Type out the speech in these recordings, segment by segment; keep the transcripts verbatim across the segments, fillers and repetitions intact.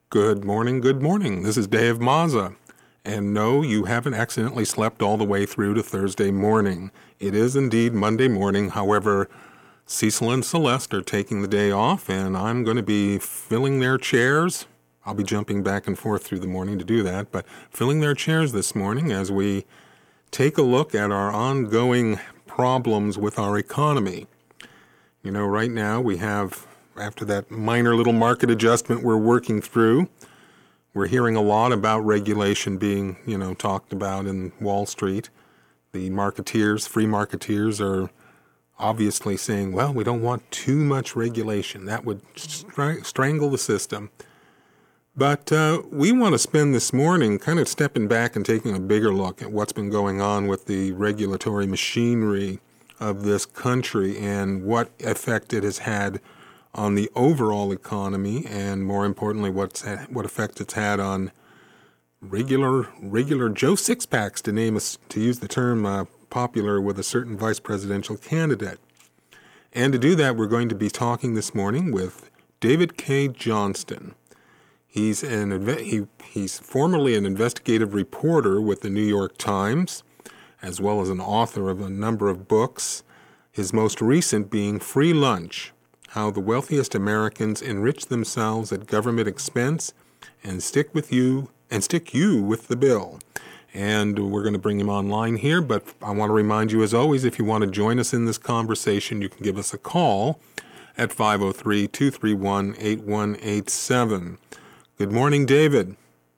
Good morning, good morning. This is Dave Mazza. And no, you haven't accidentally slept all the way through to Thursday morning. It is indeed Monday morning. However, Cecil and Celeste are taking the day off, and I'm going to be filling their chairs. I'll be jumping back and forth through the morning to do that, but filling their chairs this morning as we take a look at our ongoing problems with our economy. You know, right now we have, after that minor little market adjustment we're working through, we're hearing a lot about regulation being, you know, talked about in Wall Street. The marketeers, free marketeers, are obviously saying, well, we don't want too much regulation. That would str- strangle the system. But uh, we want to spend this morning kind of stepping back and taking a bigger look at what's been going on with the regulatory machinery of this country and what effect it has had on the overall economy, and more importantly, what's ha- what effect it's had on regular regular Joe Sixpacks, to name us to use the term uh, popular with a certain vice presidential candidate. And to do that, we're going to be talking this morning with David Cay Johnston. He's an he he's formerly an investigative reporter with the New York Times, as well as an author of a number of books. His most recent being Free Lunch: How the Wealthiest Americans Enrich Themselves at Government Expense and Stick with You and Stick You with the Bill. And we're going to bring him online here, but I want to remind you, as always, if you want to join us in this conversation, you can give us a call at five oh three, two three one, eight one eight seven. Good morning, David.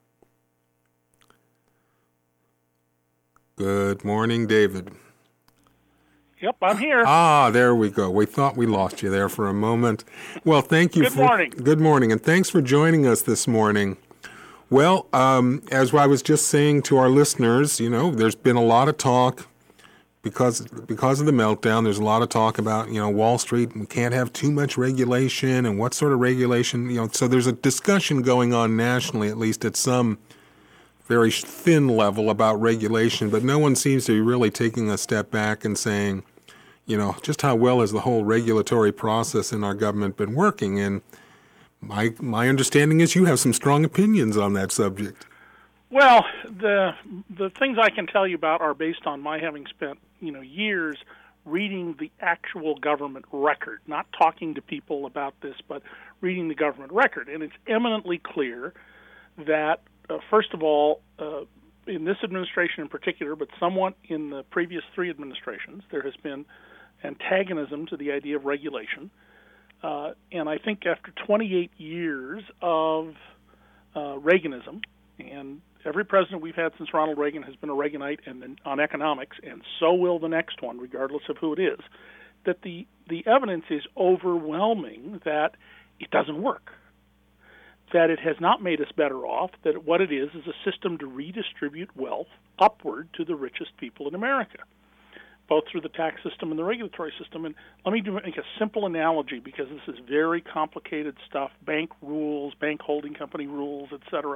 Good morning, David. Yep, I'm here. Ah, there we go. We thought we lost you there for a moment. Well, thank you. Good for, morning. Good morning, and thanks for joining us this morning. Well, um, as I was just saying to our listeners, you know, there's been a lot of talk because because of the meltdown. There's a lot of talk about, you know, Wall Street. We can't have too much regulation, and what sort of regulation, you know. So there's a discussion going on nationally, at least at some very thin level, about regulation, but no one seems to be really taking a step back and saying, you know, just how well has the whole regulatory process in our government been working? And my my understanding is you have some strong opinions on that subject. Well, the the things I can tell you about are based on my having spent, you know, years reading the actual government record, not talking to people about this, but reading the government record. And it's eminently clear that, uh, first of all, uh, in this administration in particular, but somewhat in the previous three administrations, there has been antagonism to the idea of regulation. Uh, and I think after twenty-eight years of uh, Reaganism, and every president we've had since Ronald Reagan has been a Reaganite and then on economics, and so will the next one, regardless of who it is, that the, the evidence is overwhelming that it doesn't work, that it has not made us better off, that what it is is a system to redistribute wealth upward to the richest people in America, both through the tax system and the regulatory system. And let me do, make a simple analogy, because this is very complicated stuff, bank rules, bank holding company rules, et cetera.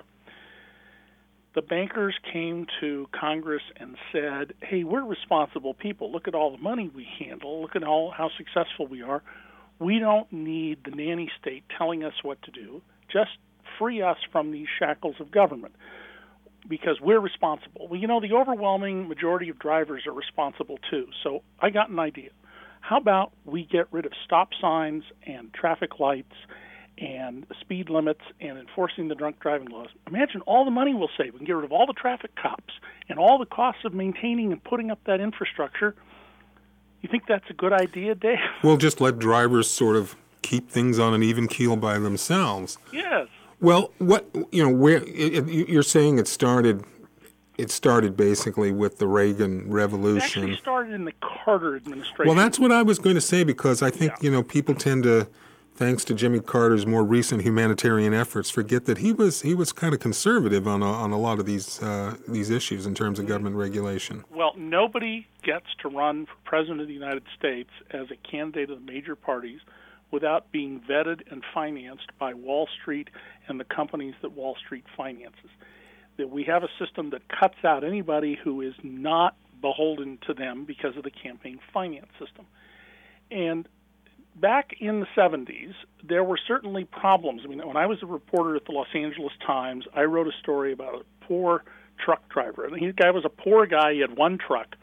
The bankers came to Congress and said, hey, we're responsible people. Look at all the money we handle. Look at all how successful we are. We don't need the nanny state telling us what to do. Just free us from these shackles of government, because we're responsible. Well, you know, the overwhelming majority of drivers are responsible too. So I got an idea. How about we get rid of stop signs and traffic lights and speed limits and enforcing the drunk driving laws? Imagine all the money we'll save. We can get rid of all the traffic cops and all the costs of maintaining and putting up that infrastructure. You think that's a good idea, Dave? We'll just let drivers sort of keep things on an even keel by themselves. Yes. Well, what, you know, where it, it, you're saying it started, it started basically with the Reagan Revolution. It actually started in the Carter administration. Well, that's what I was going to say, because I think, Yeah. you know, people tend to, thanks to Jimmy Carter's more recent humanitarian efforts, forget that he was he was kind of conservative on a, on a lot of these uh, these issues in terms of government regulation. Well, nobody gets to run for president of the United States as a candidate of the major parties without being vetted and financed by Wall Street and the companies that Wall Street finances. That we have a system that cuts out anybody who is not beholden to them because of the campaign finance system. And back in the seventies, there were certainly problems. I mean, when I was a reporter at the Los Angeles Times, I wrote a story about a poor truck driver. And the guy was a poor guy. He had one truck.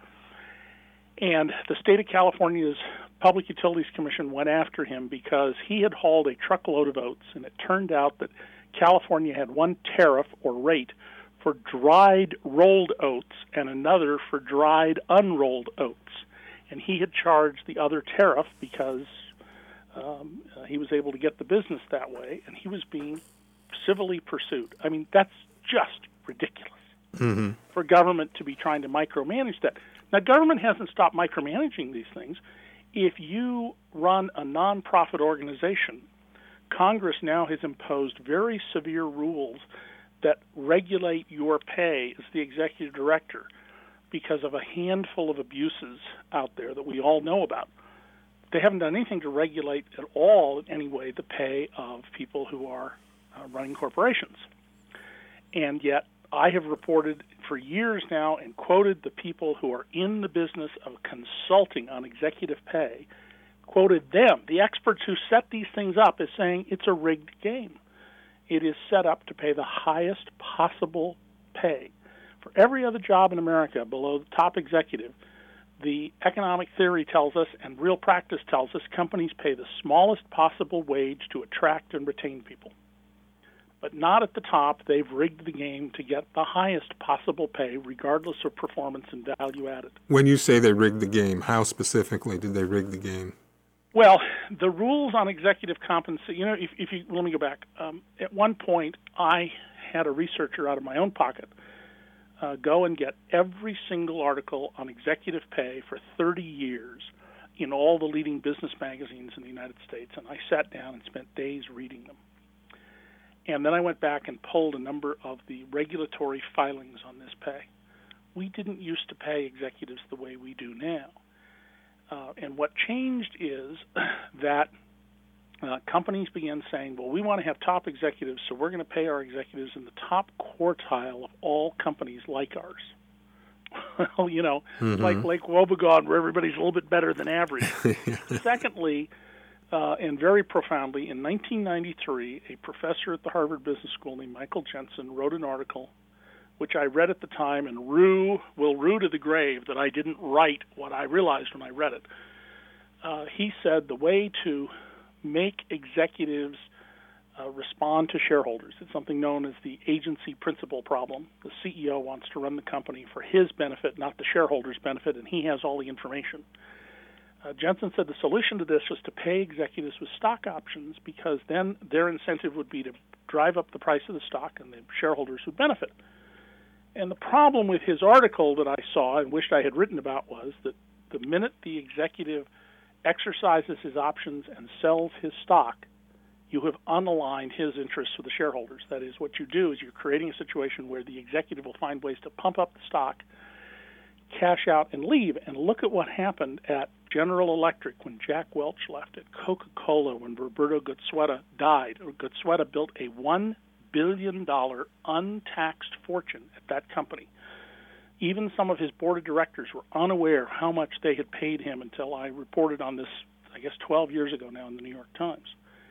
And the state of California's Public Utilities Commission went after him because he had hauled a truckload of oats, and it turned out that California had one tariff or rate for dried rolled oats and another for dried unrolled oats. And he had charged the other tariff because um, uh, he was able to get the business that way, and he was being civilly pursued. I mean, that's just ridiculous mm-hmm. for government to be trying to micromanage that. Now, government hasn't stopped micromanaging these things. If you run a nonprofit organization, Congress now has imposed very severe rules that regulate your pay as the executive director because of a handful of abuses out there that we all know about. They haven't done anything to regulate at all, in any way, the pay of people who are uh, running corporations. And yet, I have reported for years now and quoted the people who are in the business of consulting on executive pay, quoted them, the experts who set these things up, as saying it's a rigged game. It is set up to pay the highest possible pay. For every other job in America below the top executive, the economic theory tells us and real practice tells us companies pay the smallest possible wage to attract and retain people. But not at the top. They've rigged the game to get the highest possible pay, regardless of performance and value added. When you say they rigged the game, how specifically did they rig the game? Well, the rules on executive compensation, you know, if, if you, let me go back. Um, at one point, I had a researcher out of my own pocket uh, go and get every single article on executive pay for thirty years in all the leading business magazines in the United States, and I sat down and spent days reading them. And then I went back and pulled a number of the regulatory filings on this pay. We didn't used to pay executives the way we do now. Uh, and what changed is that uh, companies began saying, well, we want to have top executives, so we're going to pay our executives in the top quartile of all companies like ours. Well, you know, mm-hmm. like Lake Wobegon, where everybody's a little bit better than average. Secondly, Uh, and very profoundly, in nineteen ninety-three, a professor at the Harvard Business School named Michael Jensen wrote an article, which I read at the time, and rue will rue to the grave that I didn't write what I realized when I read it. Uh, he said the way to make executives uh, respond to shareholders, it's something known as the agency principle problem. The C E O wants to run the company for his benefit, not the shareholders' benefit, and he has all the information. Uh, Jensen said the solution to this was to pay executives with stock options, because then their incentive would be to drive up the price of the stock and the shareholders would benefit. And the problem with his article that I saw and wished I had written about was that the minute the executive exercises his options and sells his stock, you have unaligned his interests with the shareholders. That is, what you do is you're creating a situation where the executive will find ways to pump up the stock, cash out, and leave. And look at what happened at General Electric when Jack Welch left, at Coca-Cola when Roberto Goizueta died. Goizueta built a one billion dollars untaxed fortune at that company. Even some of his board of directors were unaware of how much they had paid him until I reported on this, I guess, twelve years ago now in the New York Times.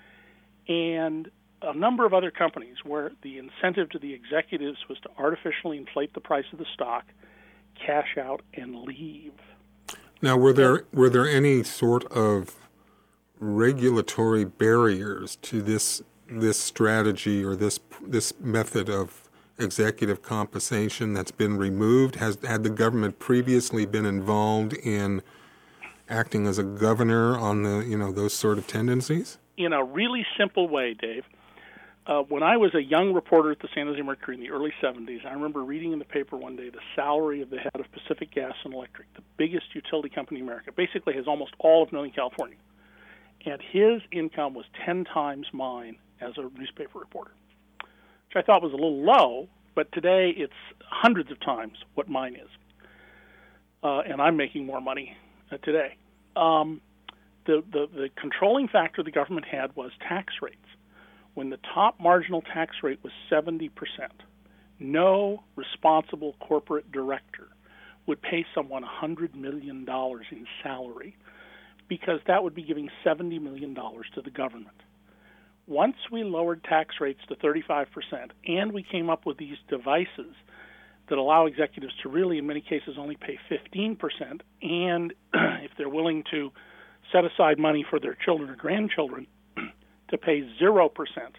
And a number of other companies where the incentive to the executives was to artificially inflate the price of the stock, cash out, and leave. Now, were there were there any sort of regulatory barriers to this this strategy or this this method of executive compensation that's been removed? Has had the government previously been involved in acting as a governor on the you know those sort of tendencies? In a really simple way, Dave. Uh, when I was a young reporter at the San Jose Mercury in the early seventies, I remember reading in the paper one day the salary of the head of Pacific Gas and Electric, the biggest utility company in America, basically has almost all of Northern California. And his income was ten times mine as a newspaper reporter, which I thought was a little low, but today it's hundreds of times what mine is. Uh, and I'm making more money uh, today. Um, the, the, the controlling factor the government had was tax rates. When the top marginal tax rate was seventy percent, no responsible corporate director would pay someone one hundred million dollars in salary because that would be giving seventy million dollars to the government. Once we lowered tax rates to thirty-five percent and we came up with these devices that allow executives to really, in many cases, only pay fifteen percent, and if they're willing to set aside money for their children or grandchildren, to pay zero percent,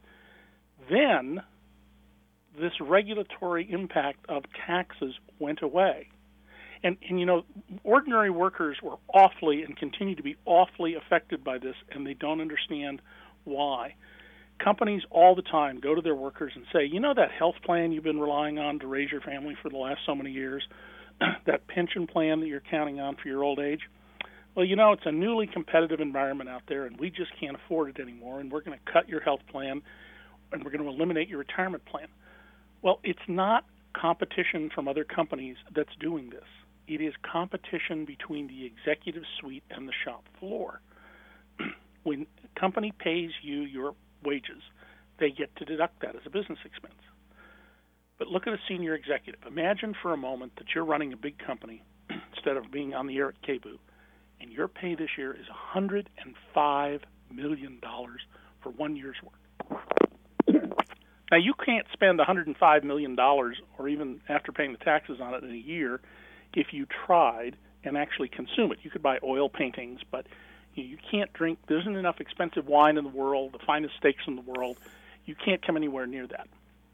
then this regulatory impact of taxes went away. And, and, you know, ordinary workers were awfully and continue to be awfully affected by this, and they don't understand why. Companies all the time go to their workers and say, you know that health plan you've been relying on to raise your family for the last so many years, that pension plan that you're counting on for your old age? Well, you know, it's a newly competitive environment out there, and we just can't afford it anymore, and we're going to cut your health plan, and we're going to eliminate your retirement plan. Well, it's not competition from other companies that's doing this. It is competition between the executive suite and the shop floor. When a company pays you your wages, they get to deduct that as a business expense. But look at a senior executive. Imagine for a moment that you're running a big company instead of being on the air at K B U, and your pay this year is one hundred five million dollars for one year's work. Now, you can't spend one hundred five million dollars, or even after paying the taxes on it, in a year if you tried and actually consume it. You could buy oil paintings, but you, you can't drink. There isn't enough expensive wine in the world, the finest steaks in the world. You can't come anywhere near that.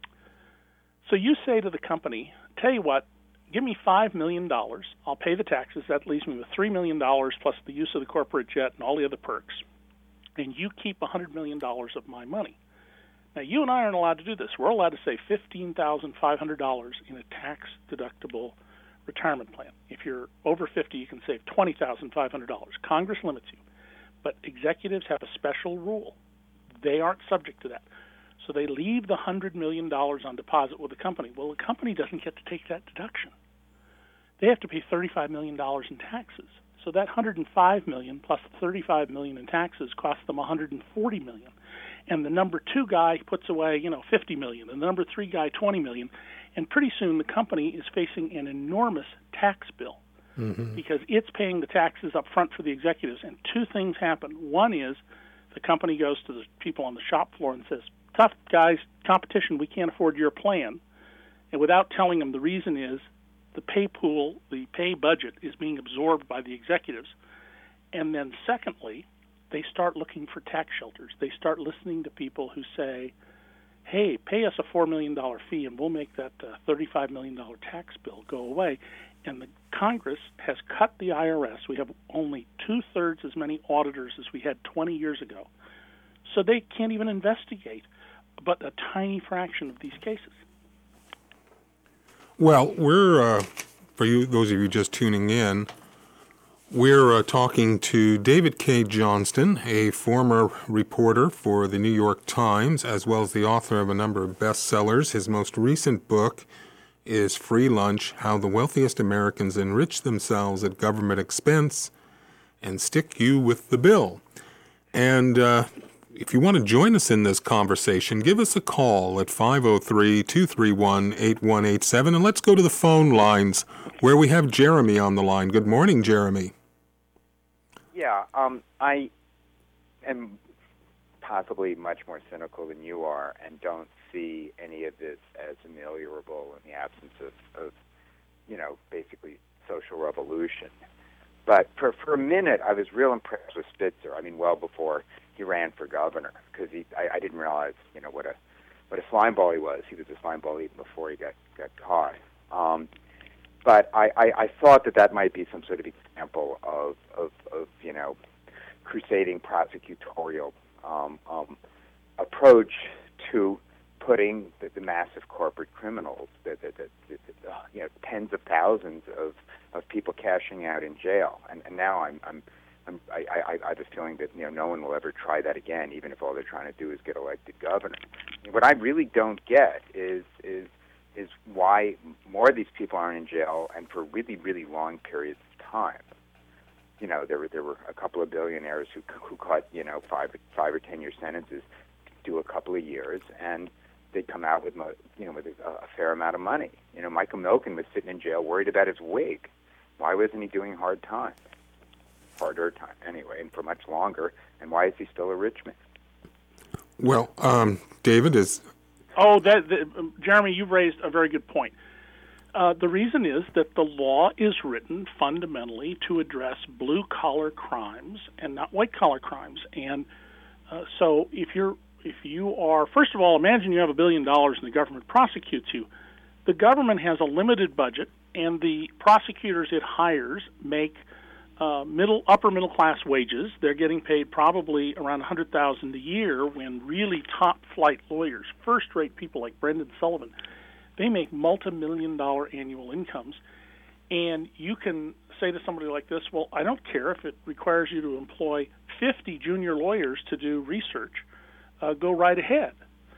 So you say to the company, tell you what, give me five million dollars. I'll pay the taxes. That leaves me with three million dollars plus the use of the corporate jet and all the other perks. And you keep one hundred million dollars of my money. Now, you and I aren't allowed to do this. We're allowed to save fifteen thousand five hundred dollars in a tax-deductible retirement plan. If you're over fifty, you can save twenty thousand five hundred dollars. Congress limits you. But executives have a special rule. They aren't subject to that. So they leave the one hundred million dollars on deposit with the company. Well, the company doesn't get to take that deduction. They have to pay thirty-five million dollars in taxes. So that one hundred five million dollars plus thirty-five million dollars in taxes costs them one hundred forty million dollars. And the number two guy puts away, you know, fifty million dollars, and the number three guy twenty million dollars, and pretty soon the company is facing an enormous tax bill mm-hmm. because it's paying the taxes up front for the executives. And two things happen. One is the company goes to the people on the shop floor and says, tough guys, competition, we can't afford your plan. And without telling them, the reason is the pay pool, the pay budget is being absorbed by the executives. And then secondly, they start looking for tax shelters. They start listening to people who say, hey, pay us a four million dollars fee and we'll make that uh, thirty-five million dollars tax bill go away. And the Congress has cut the I R S. We have only two-thirds as many auditors as we had twenty years ago. So they can't even investigate but a tiny fraction of these cases. Well, we're, uh, for you, those of you just tuning in, we're uh, talking to David Cay Johnston, a former reporter for the New York Times, as well as the author of a number of bestsellers. His most recent book is Free Lunch, How the Wealthiest Americans Enrich Themselves at Government Expense and Stick You with the Bill. And uh, if you want to join us in this conversation, give us a call at five oh three, two three one, eight one eight seven. And let's go to the phone lines where we have Jeremy on the line. Good morning, Jeremy. Yeah, um, I am possibly much more cynical than you are and don't see any of this as ameliorable in the absence of, of you know, basically social revolution. But for, for a minute, I was real impressed with Spitzer. I mean, well before he ran for governor, because he I, I didn't realize, you know, what a what a slimeball he was. He was a slimeball even before he got, got caught. Um, but I, I, I thought that that might be some sort of example of, of, of you know, crusading prosecutorial um, um, approach to putting the, the massive corporate criminals, the, the, the, the, uh, you know, tens of thousands of, of people cashing out in jail. And, and now I'm, I'm, I'm I, I, I have a feeling that, you know, no one will ever try that again, even if all they're trying to do is get elected governor. And what I really don't get is is is why more of these people aren't in jail and for really, really long periods of time. You know, there were there were a couple of billionaires who who caught, you know, five five or ten year sentences, do a couple of years, and they'd come out with, you know, with a, a fair amount of money. You know, Michael Milken was sitting in jail worried about his wig. Why wasn't he doing hard time? harder time anyway, and for much longer. And why is he still a rich man? Well, um, David is. Oh, that, that, um, Jeremy, you've raised a very good point. Uh, the reason is that the law is written fundamentally to address blue-collar crimes and not white-collar crimes. And uh, so if you're if you are, first of all, imagine you have a billion dollars and the government prosecutes you. The government has a limited budget, and the prosecutors it hires make uh, middle, upper middle class wages. They're getting paid probably around one hundred thousand dollars a year, when really top flight lawyers, first rate people like Brendan Sullivan, they make multi-million dollar annual incomes. And you can say to somebody like this, well, I don't care if it requires you to employ fifty junior lawyers to do research. Uh, go right ahead.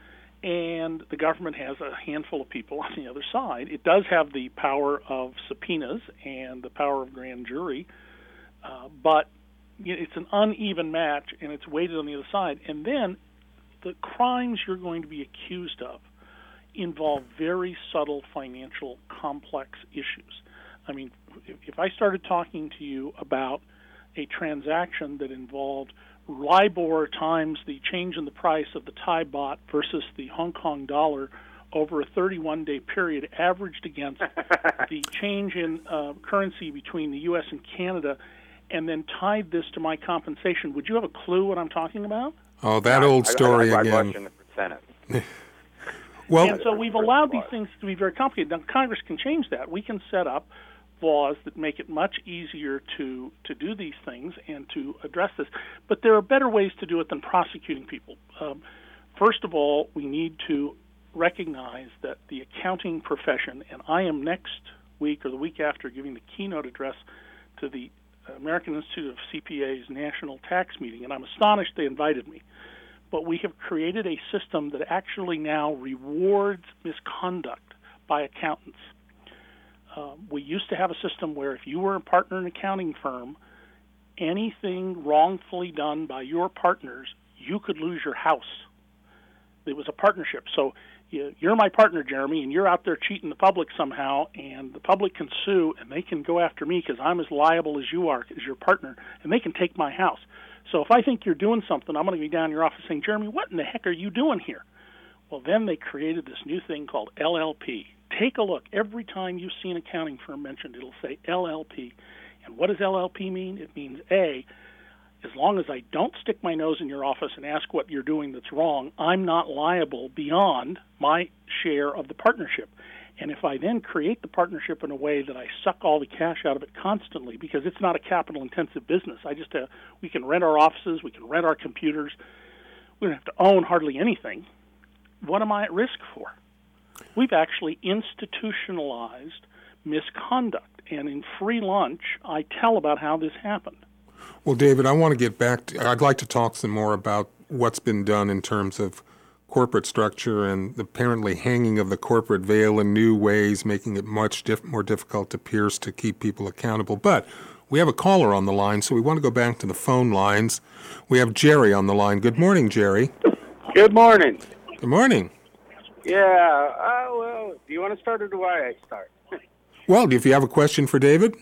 And the government has a handful of people on the other side. It does have the power of subpoenas and the power of grand jury, uh, but you know, it's an uneven match, and it's weighted on the other side. And then the crimes you're going to be accused of involve very subtle financial complex issues. I mean, if, if I started talking to you about a transaction that involved LIBOR times the change in the price of the Thai baht versus the Hong Kong dollar over a thirty-one day period, averaged against the change in uh, currency between the U S and Canada, and then tied this to my compensation, would you have a clue what I'm talking about? Oh, that yeah, old story I, I, I, again. I watched in the Senate. Well, and so we've allowed these things to be very complicated. Now, Congress can change that. We can set up laws that make it much easier to, to do these things and to address this. But there are better ways to do it than prosecuting people. Um, first of all, we need to recognize that the accounting profession, and I am next week or the week after giving the keynote address to the American Institute of C P A's National Tax Meeting, and I'm astonished they invited me. But we have created a system that actually now rewards misconduct by accountants. Uh, we used to have a system where if you were a partner in an accounting firm, anything wrongfully done by your partners, you could lose your house. It was a partnership. So you, you're my partner, Jeremy, and you're out there cheating the public somehow, and the public can sue, and they can go after me because I'm as liable as you are as your partner, and they can take my house. So if I think you're doing something, I'm going to be down in your office saying, Jeremy, what in the heck are you doing here? Well, then they created this new thing called L L P. Take a look. Every time you see an accounting firm mentioned, it'll say L L P. And what does L L P mean? It means, A, as long as I don't stick my nose in your office and ask what you're doing that's wrong, I'm not liable beyond my share of the partnership. And if I then create the partnership in a way that I suck all the cash out of it constantly, because it's not a capital-intensive business, I just uh, we can rent our offices, we can rent our computers, we don't have to own hardly anything. What am I at risk for? We've actually institutionalized misconduct, and in free lunch, I tell about how this happened. Well, David, I want to get back to, I'd like to talk some more about what's been done in terms of corporate structure and the apparently hanging of the corporate veil in new ways, making it much diff- more difficult to pierce to keep people accountable. But we have a caller on the line, so we want to go back to the phone lines. We have Jerry on the line. Good morning, Jerry. Good morning. Good morning. Yeah, uh, well, do you want to start or do I start? Well, if you have a question for David?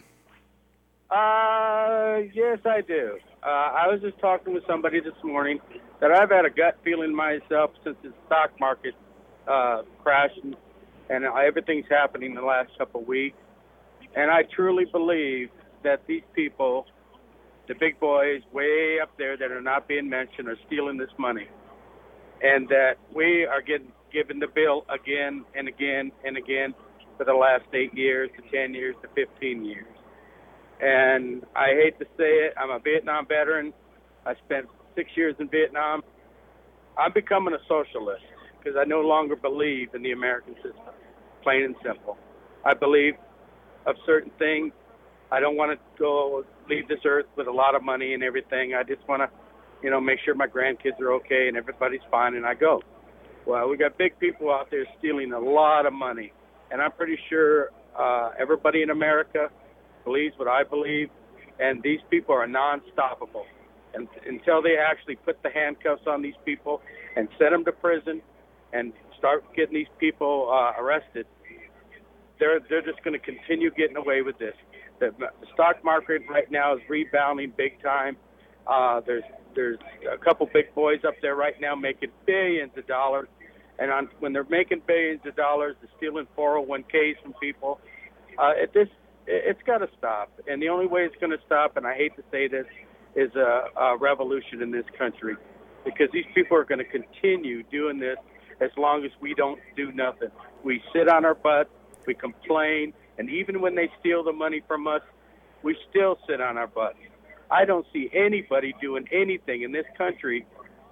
Uh, yes, I do. Uh, I was just talking with somebody this morning that I've had a gut feeling myself since the stock market uh, crashed and, and everything's happening in the last couple of weeks. And I truly believe that these people, the big boys way up there that are not being mentioned, are stealing this money. And that we are getting given the bill again and again and again for the last eight years to ten years to fifteen years. And I hate to say it, I'm a Vietnam veteran. I spent six years in Vietnam. I'm becoming a socialist because I no longer believe in the American system, plain and simple. I believe of certain things. I don't want to go leave this earth with a lot of money and everything. I just want to, you know, make sure my grandkids are okay and everybody's fine, and I go. Well, we got big people out there stealing a lot of money, and I'm pretty sure uh, everybody in America believes what I believe, and these people are non-stoppable. And until they actually put the handcuffs on these people and send them to prison and start getting these people uh, arrested, they're they're just going to continue getting away with this. The, the stock market right now is rebounding big time. Uh, there's there's a couple big boys up there right now making billions of dollars, and on, when they're making billions of dollars, they're stealing four oh one k's from people. Uh, it, this it, it's got to stop, and the only way it's going to stop, and I hate to say this, is a, a revolution in this country, because these people are going to continue doing this as long as we don't do nothing. We sit on our butt, we complain, and even when they steal the money from us, we still sit on our butts. I don't see anybody doing anything in this country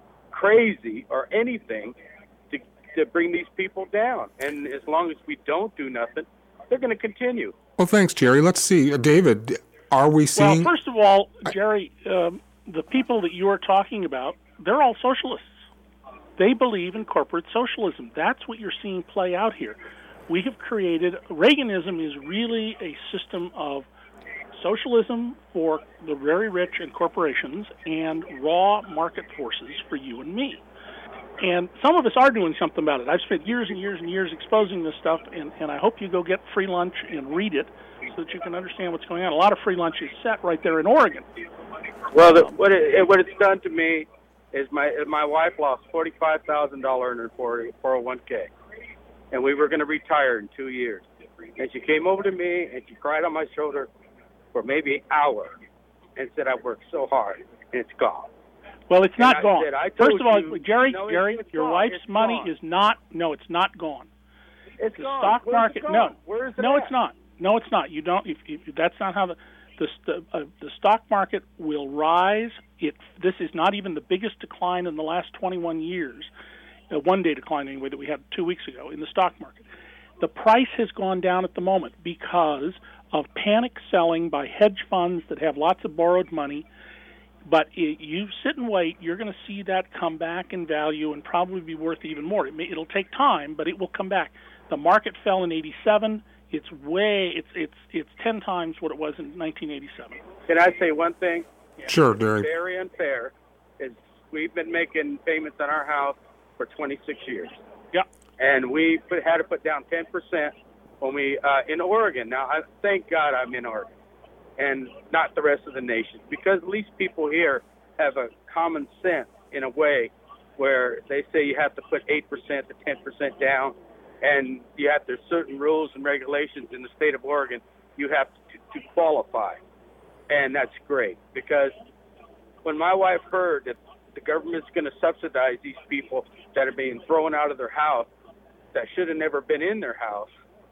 crazy or anything to to bring these people down. And as long as we don't do nothing, they're going to continue. Well, thanks, Jerry. Let's see. Uh, David, are we seeing... Well, first of all, Jerry, um, the people that you are talking about, they're all socialists. They believe in corporate socialism. That's what you're seeing play out here. We have created... Reaganism is really a system of socialism for the very rich and corporations and raw market forces for you and me. And some of us are doing something about it. I've spent years and years and years exposing this stuff, and, and I hope you go get free lunch and read it so that you can understand what's going on. A lot of free lunch is set right there in Oregon. Well, the, what, it, what it's done to me is my my wife lost forty-five thousand dollars in her four oh one k, and we were going to retire in two years. And she came over to me, and she cried on my shoulder for maybe an hour and said, I worked so hard, and it's gone. Well, it's not and gone. Said, First of all, you, Jerry, no, Jerry, it's your gone. wife's it's money gone. is not, no, it's not gone. It's the gone. stock Where's market, it gone? no, Where is it no, at? it's not. No, it's not. You don't, if, if that's not how the, the, the, uh, the stock market will rise. It, this is not even the biggest decline in the last twenty-one years, a one-day decline anyway that we had two weeks ago in the stock market. The price has gone down at the moment because of panic selling by hedge funds that have lots of borrowed money. But it, you sit and wait, you're going to see that come back in value and probably be worth even more. It may, it'll take time, but it will come back. The market fell in eighty-seven. It's way, it's it's it's ten times what it was in nineteen eighty-seven. Can I say one thing? Sure, Derek. Very unfair is we've been making payments on our house for twenty-six years. Yeah. And we put, had to put down ten percent when we, uh, in Oregon. Now, I thank God I'm in Oregon and not the rest of the nation, because at least people here have a common sense in a way where they say you have to put eight percent to ten percent down, and you have, there's certain rules and regulations in the state of Oregon you have to, to qualify. And that's great, because when my wife heard that the government's going to subsidize these people that are being thrown out of their house that should have never been in their house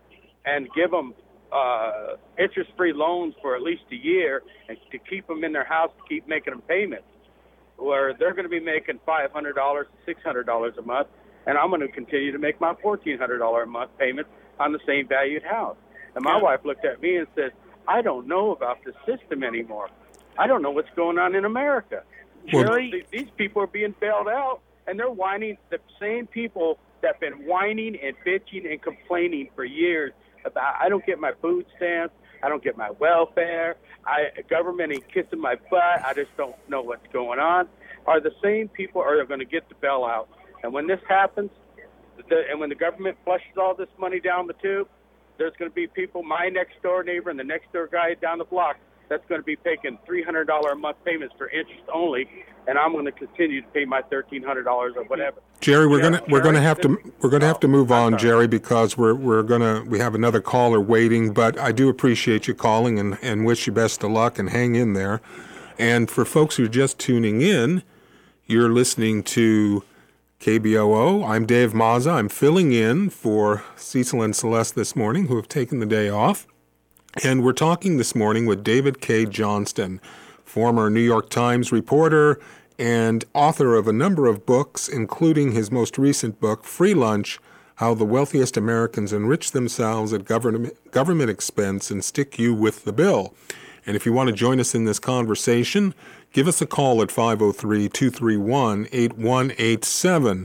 and give them uh, interest-free loans for at least a year and to keep them in their house, to keep making them payments, where they're going to be making five hundred dollars to six hundred dollars a month, and I'm going to continue to make my fourteen hundred dollars a month payments on the same valued house. And my Yeah. wife looked at me and said, I don't know about the system anymore. I don't know what's going on in America. Well, Jerry, th- these people are being bailed out, and they're whining. The same people that have been whining and bitching and complaining for years about, I don't get my food stamps, I don't get my welfare, I government ain't kissing my butt, I just don't know what's going on, are the same people are going to get the bailout. And when this happens, the, and when the government flushes all this money down the tube, there's going to be people, my next door neighbor and the next door guy down the block, that's going to be paying three hundred dollars a month payments for interest only, and I'm going to continue to pay my thirteen hundred dollars or whatever. Jerry, we're Yeah, gonna we're Jerry, gonna have to this- we're gonna have to move Oh, I'm on, sorry. Jerry, because we're we're gonna we have another caller waiting. But I do appreciate you calling and and wish you best of luck and hang in there. And for folks who are just tuning in, you're listening to K B O O. I'm Dave Mazza. I'm filling in for Cecil and Celeste this morning, who have taken the day off. And we're talking this morning with David K. Johnston, former New York Times reporter and author of a number of books, including his most recent book, Free Lunch, How the Wealthiest Americans Enrich Themselves at Government, government Expense and Stick You with the Bill. And if you want to join us in this conversation, give us a call at five oh three, two three one, eight one eight seven.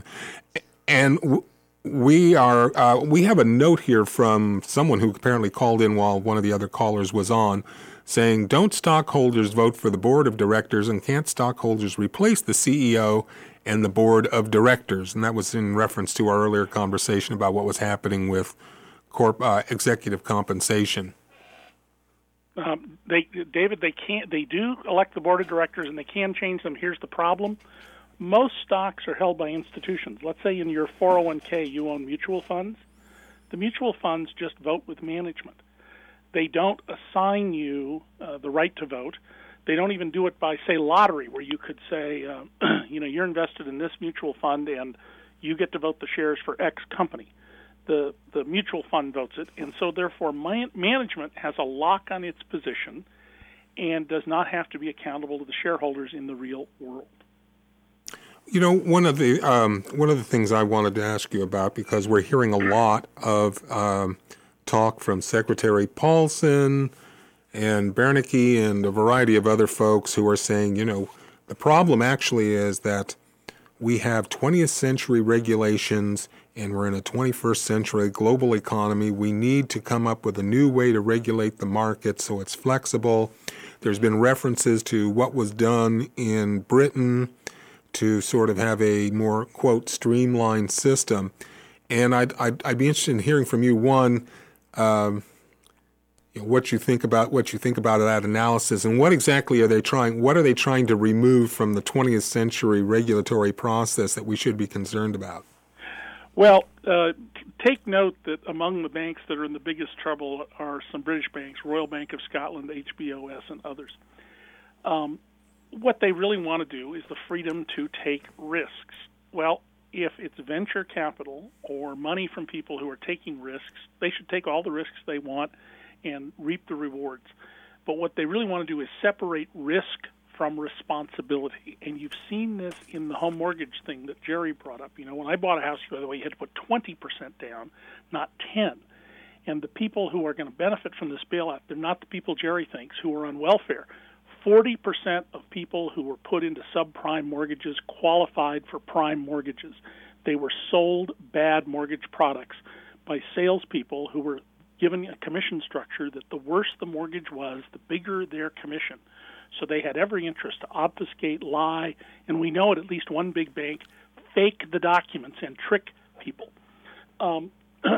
And w- we are uh, we have a note here from someone who apparently called in while one of the other callers was on, saying, don't stockholders vote for the board of directors, and can't stockholders replace the C E O and the board of directors? And that was in reference to our earlier conversation about what was happening with corp uh, executive compensation. Um, they, David, they can't. They do elect the board of directors, and they can change them. Here's the problem: most stocks are held by institutions. Let's say in your four oh one k you own mutual funds. The mutual funds just vote with management. They don't assign you uh, the right to vote. They don't even do it by, say, lottery, where you could say, uh, you know, you're invested in this mutual fund and you get to vote the shares for X company. The the mutual fund votes it, and so therefore man- management has a lock on its position and does not have to be accountable to the shareholders in the real world. You know, one of the um, one of the things I wanted to ask you about, because we're hearing a lot of um, talk from Secretary Paulson and Bernanke and a variety of other folks who are saying, you know, the problem actually is that we have twentieth century regulations and we're in a twenty-first century global economy. We need to come up with a new way to regulate the market so it's flexible. There's been references to what was done in Britain to sort of have a more, quote, streamlined system. And I'd, I'd, I'd be interested in hearing from you, one, um, you know, what you think about what you think about that analysis, and what exactly are they trying? What are they trying to remove from the twentieth century regulatory process that we should be concerned about? Well, uh, take note that among the banks that are in the biggest trouble are some British banks, Royal Bank of Scotland, H B O S, and others. Um, what they really want to do is the freedom to take risks. Well, if it's venture capital or money from people who are taking risks, they should take all the risks they want and reap the rewards. But what they really want to do is separate risk from responsibility. And you've seen this in the home mortgage thing that Jerry brought up. You know, when I bought a house, by the way, you had to put twenty percent down, not ten. And the people who are going to benefit from this bailout, they're not the people Jerry thinks who are on welfare. forty percent of people who were put into subprime mortgages qualified for prime mortgages. They were sold bad mortgage products by salespeople who were given a commission structure that the worse the mortgage was, the bigger their commission. So they had every interest to obfuscate, lie, and we know at at least one big bank fake the documents and trick people. Um,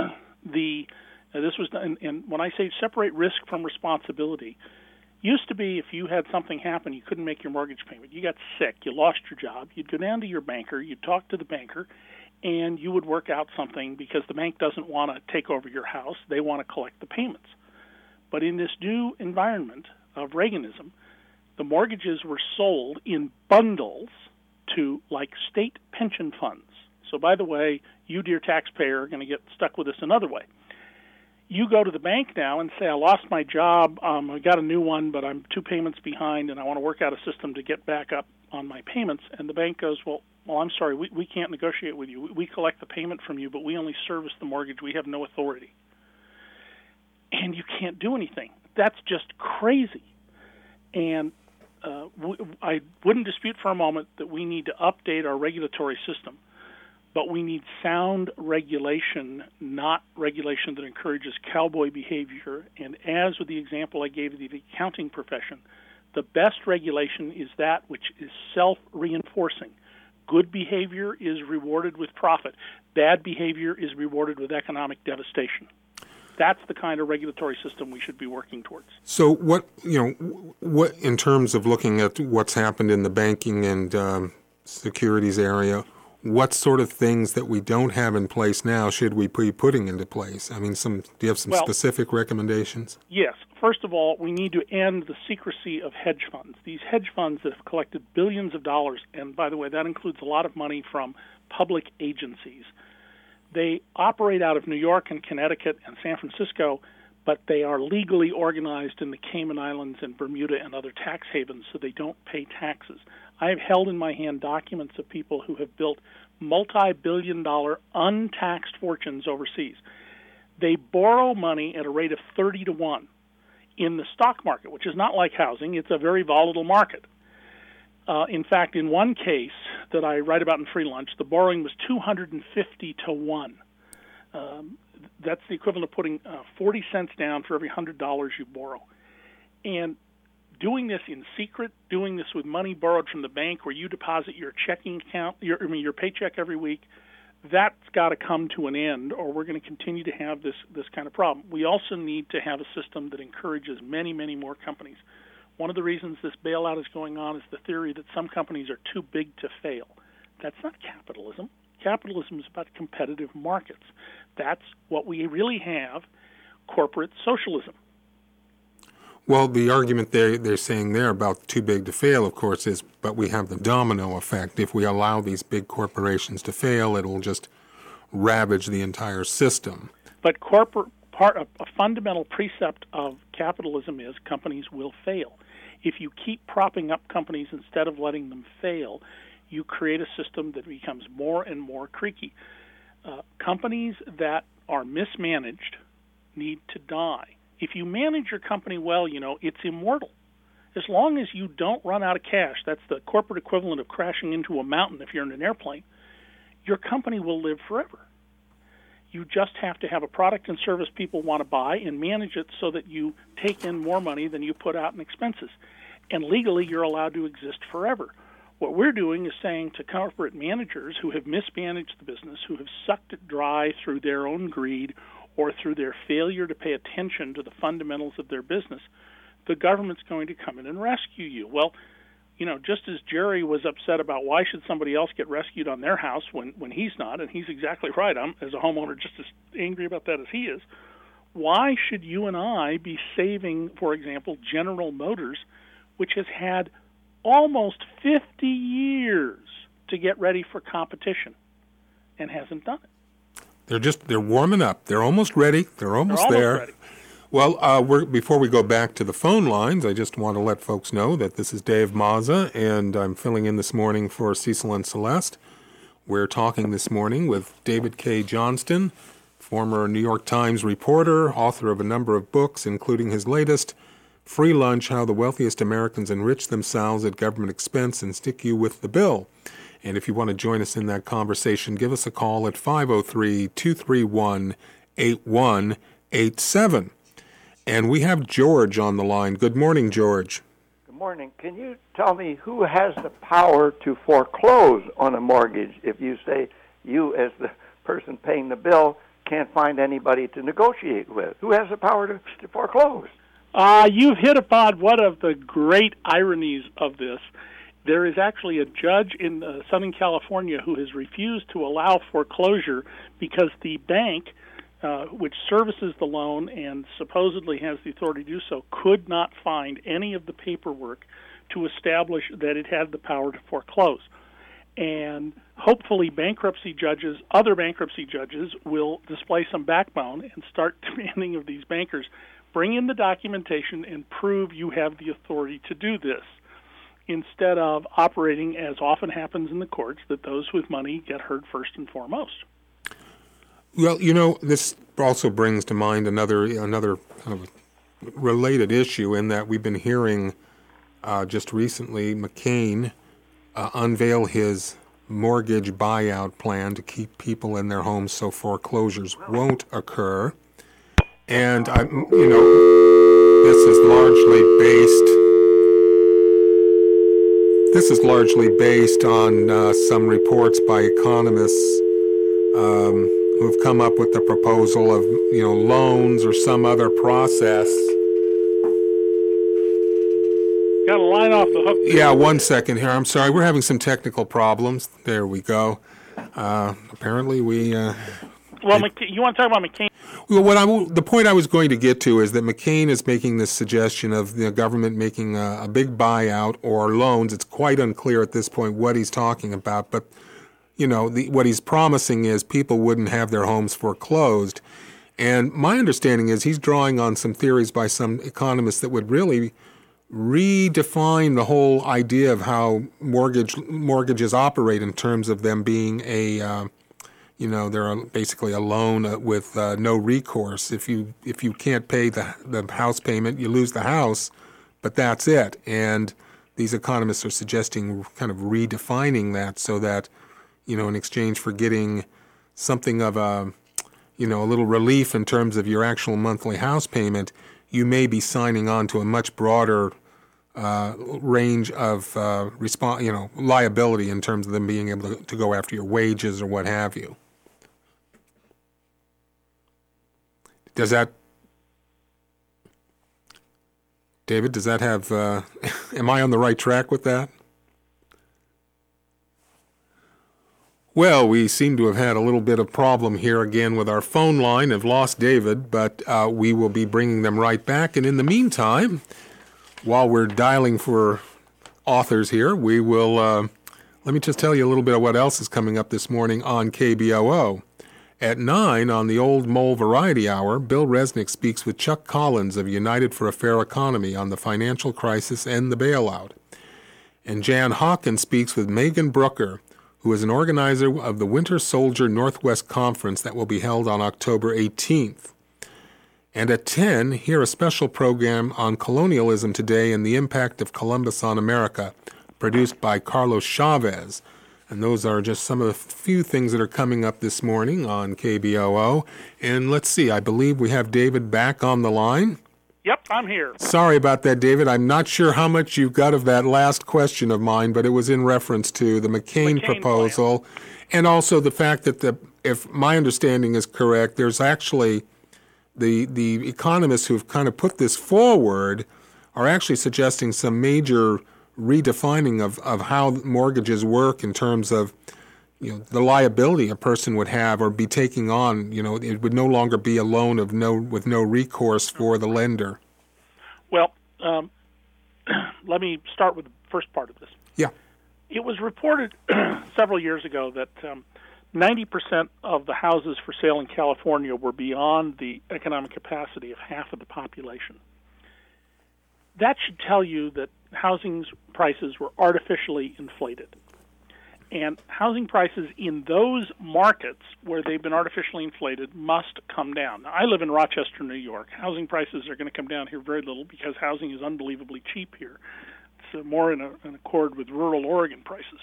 the uh, this was and, and when I say separate risk from responsibility, used to be if you had something happen, you couldn't make your mortgage payment, you got sick, you lost your job, you'd go down to your banker, you'd talk to the banker, and you would work out something because the bank doesn't want to take over your house. They want to collect the payments. But in this new environment of Reaganism, the mortgages were sold in bundles to like state pension funds. So by the way, you, dear taxpayer, are going to get stuck with this another way. You go to the bank now and say, I lost my job, um, I got a new one, but I'm two payments behind, and I want to work out a system to get back up on my payments. And the bank goes, well, well, I'm sorry, we, we can't negotiate with you. We collect the payment from you, but we only service the mortgage. We have no authority. And you can't do anything. That's just crazy. And uh, w- I wouldn't dispute for a moment that we need to update our regulatory system. But we need sound regulation, not regulation that encourages cowboy behavior. And as with the example I gave of the accounting profession, the best regulation is that which is self-reinforcing. Good behavior is rewarded with profit. Bad behavior is rewarded with economic devastation. That's the kind of regulatory system we should be working towards. So what, you know, what in terms of looking at what's happened in the banking and um, securities area, what sort of things that we don't have in place now should we be putting into place? I mean, some. Do you have some well, specific recommendations? Yes. First of all, we need to end the secrecy of hedge funds. These hedge funds that have collected billions of dollars, and by the way, that includes a lot of money from public agencies. They operate out of New York and Connecticut and San Francisco, but they are legally organized in the Cayman Islands and Bermuda and other tax havens, so they don't pay taxes. I have held in my hand documents of people who have built multi-billion dollar untaxed fortunes overseas. They borrow money at a rate of thirty to one in the stock market, which is not like housing. It's a very volatile market. Uh, in fact, in one case that I write about in Free Lunch, the borrowing was two hundred fifty to one. Um, that's the equivalent of putting uh, forty cents down for every one hundred dollars you borrow. And doing this in secret, doing this with money borrowed from the bank where you deposit your checking account, your, I mean, your paycheck every week, That's got to come to an end, or we're going to continue to have this, this kind of problem. We also need to have a system that encourages many, many more companies. One of the reasons this bailout is going on is the theory that some companies are too big to fail. That's not capitalism. Capitalism is about competitive markets. That's what we really have, corporate socialism. Well, the argument they're, they're saying there about too big to fail, of course, is but we have the domino effect. If we allow these big corporations to fail, it'll just ravage the entire system. But corporate part of a fundamental precept of capitalism is companies will fail. If you keep propping up companies instead of letting them fail, you create a system that becomes more and more creaky. Uh, companies that are mismanaged need to die. If you manage your company well, you know, it's immortal. As long as you don't run out of cash, that's the corporate equivalent of crashing into a mountain if you're in an airplane, your company will live forever. You just have to have a product and service people want to buy and manage it so that you take in more money than you put out in expenses. And legally, you're allowed to exist forever. What we're doing is saying to corporate managers who have mismanaged the business, who have sucked it dry through their own greed or through their failure to pay attention to the fundamentals of their business, the government's going to come in and rescue you. Well, you know, just as Jerry was upset about why should somebody else get rescued on their house when, when he's not, and he's exactly right. I'm, as a homeowner, just as angry about that as he is. Why should you and I be saving, for example, General Motors, which has had almost fifty years to get ready for competition and hasn't done it? They're just, they're warming up. They're almost ready. They're almost, They're almost there. ready. Well, uh, we're, before we go back to the phone lines, I just want to let folks know that this is Dave Mazza, and I'm filling in this morning for Cecil and Celeste. We're talking this morning with David K. Johnston, former New York Times reporter, author of a number of books, including his latest, Free Lunch, How the Wealthiest Americans Enrich Themselves at Government Expense and Stick You with the Bill. And if you want to join us in that conversation, give us a call at five oh three, two three one, eight one eight seven. And we have George on the line. Good morning, George. Good morning. Can you tell me who has the power to foreclose on a mortgage if you say you, as the person paying the bill, can't find anybody to negotiate with? Who has the power to, to foreclose? Uh, you've hit upon one of the great ironies of this. There is actually a judge in uh, Southern California who has refused to allow foreclosure because the bank, Uh, which services the loan and supposedly has the authority to do so, could not find any of the paperwork to establish that it had the power to foreclose. And hopefully bankruptcy judges, other bankruptcy judges, will display some backbone and start demanding of these bankers, bring in the documentation and prove you have the authority to do this, instead of operating, as often happens in the courts, that those with money get heard first and foremost. Well, you know, this also brings to mind another another kind of related issue in that we've been hearing uh, just recently McCain uh, unveil his mortgage buyout plan to keep people in their homes so foreclosures won't occur. And, I, you know, this is largely based, this is largely based on uh, some reports by economists um, who've come up with the proposal of, you know, loans or some other process. Got a line off the hook. Yeah, one second here. I'm sorry. We're having some technical problems. There we go. Uh, apparently we... Uh, well, McCain, you want to talk about McCain? Well, what I, the point I was going to get to is that McCain is making this suggestion of the government making a, a big buyout or loans. It's quite unclear at this point what he's talking about, but you know, the, what he's promising is people wouldn't have their homes foreclosed. And my understanding is he's drawing on some theories by some economists that would really redefine the whole idea of how mortgage mortgages operate in terms of them being a, uh, you know, they're a, basically a loan with uh, no recourse. If you if you can't pay the the house payment, you lose the house, but that's it. And these economists are suggesting kind of redefining that so that, you know, in exchange for getting something of a, you know, a little relief in terms of your actual monthly house payment, you may be signing on to a much broader uh, range of, uh, resp- you know, liability in terms of them being able to, to go after your wages or what have you. Does that, David, does that have, uh, am I on the right track with that? Well, we seem to have had a little bit of problem here again with our phone line. Have lost David, but uh, we will be bringing them right back. And in the meantime, while we're dialing for authors here, we will, uh, let me just tell you a little bit of what else is coming up this morning on K B O O. At nine on the Old Mole Variety Hour, Bill Resnick speaks with Chuck Collins of United for a Fair Economy on the financial crisis and the bailout. And Jan Hawkins speaks with Megan Brooker, who is an organizer of the Winter Soldier Northwest Conference that will be held on October eighteenth. And at ten, hear a special program on colonialism today and the impact of Columbus on America, produced by Carlos Chavez. And those are just some of the few things that are coming up this morning on K B O O. And let's see, I believe we have David back on the line. Yep, I'm here. Sorry about that, David. I'm not sure how much you got of that last question of mine, but it was in reference to the McCain, McCain proposal plan. And also the fact that, the, if my understanding is correct, there's actually the the economists who've kind of put this forward are actually suggesting some major redefining of, of how mortgages work in terms of, you know, the liability a person would have or be taking on. You know, it would no longer be a loan of no with no recourse for the lender. Well, um, let me start with the first part of this. Yeah. It was reported several years ago that um, ninety percent of the houses for sale in California were beyond the economic capacity of half of the population. That should tell you that housing prices were artificially inflated. And housing prices in those markets where they've been artificially inflated must come down. Now, I live in Rochester, New York. Housing prices are going to come down here very little because housing is unbelievably cheap here. It's uh, more in, a, in accord with rural Oregon prices.